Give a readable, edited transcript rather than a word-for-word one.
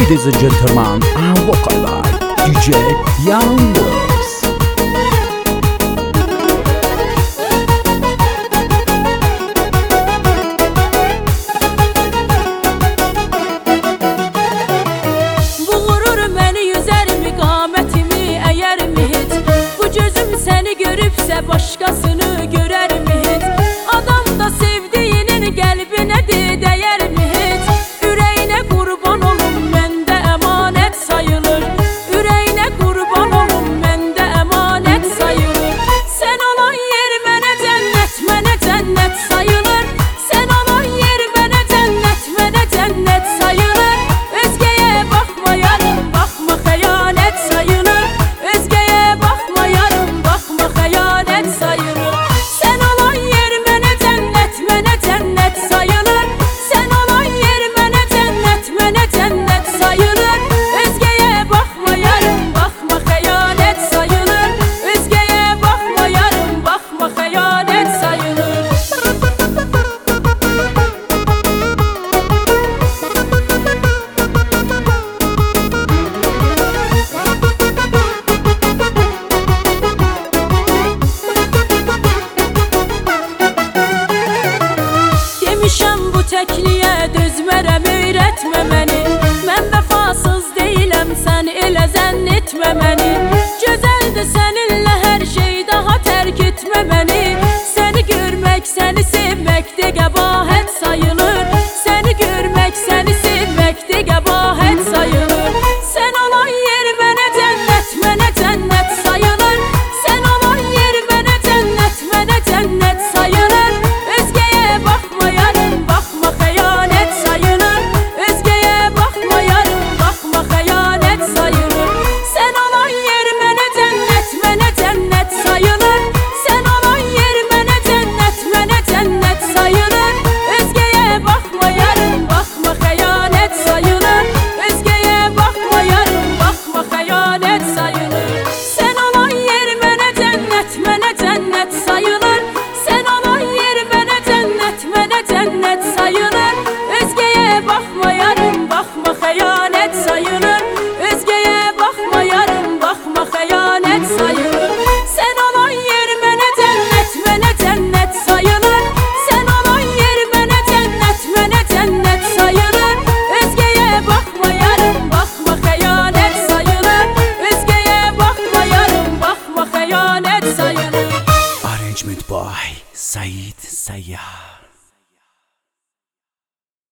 Ladies and gentlemen, and vocal by DJ Young Boys. Bu gurur məni yüzər mi, qamətimi əyər mi heç? Bu gözüm səni görübsə başqasını görər mi heç? Adam da sevdiyinin qəlbinə dəyər mi heç? Ürəyinə qurban olum, məndə əmanət sayılır. Ürəyinə qurban olum, məndə əmanət sayılır. Sən olan yer mənə cənnət sayılır. Sən olan yer mənə cənnət sayılır. Özgəyə baxma yarım, baxma xəyanət sayılır. Özgəyə baxma yarım, baxma xəyanət sayılır. Sən olan yer mənə cənnət sayılır. Sən olan yer mənə cənnət sayılır. Özgəyə baxma yarım, baxma xəyanət sayılır. Özgəyə baxma yarım, baxma xəyanət sayılır. Demişəm bu təkliyə dözmərəm, öyrətmə məni. Mən vəfasız deyiləm, sən elə zənn etmə məni. Gözəldir səninlə hər şey, daha tərk etmə məni. Səni görmək, səni sevmək də qəbahət sayılır. Səni görmək, səni sevmək də qəbahət sayılır. Sən olan yer mənə cənnət sayılır. Sən olan yer mənə cənnət sayılır. Özgəyə baxma yarım, baxma xəyanət sayılır. Özgəyə baxma yarım, baxma xəyanət sayılır. Sən olan yer mənə cənnət sayılır. Sən olan yer mənə cənnət sayılır. Özgəyə baxma yarım, baxma xəyanət sayılır. Özgəyə baxma yarım, baxma xəyanət sayılır. Sən olan yer mənə cənnət sayılır. Sən olan yer mənə cənnət sayılır. Özgəyə baxma yarım, baxma xəyanət sayılır. Özgəyə baxma yarım, baxma xəyanət sayılır. Sən olan yer mənə cənnət sayılır. Sən olan yer mənə cənnət sayılır. Özgəyə baxma yarım, baxma xəyanət sayılır. Özgəyə baxma yarım, baxma xəyanət sayılır. Arrangement by Said Sayyar.